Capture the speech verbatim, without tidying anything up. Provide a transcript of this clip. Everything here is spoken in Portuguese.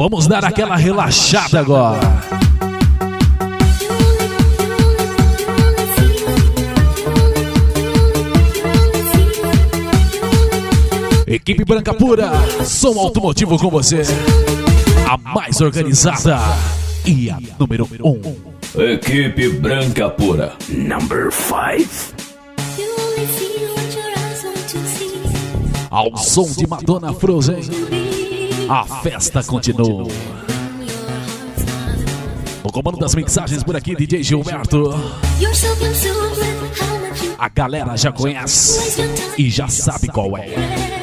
Vamos dar aquela relaxada agora. Equipe Branca Pura, som automotivo com você. A mais organizada e a número um. Equipe Branca Pura, number five. Ao som de Madonna Frozen, a festa continua. O comando das mixagens por aqui, D J Gilberto. A galera já conhece e já sabe qual é.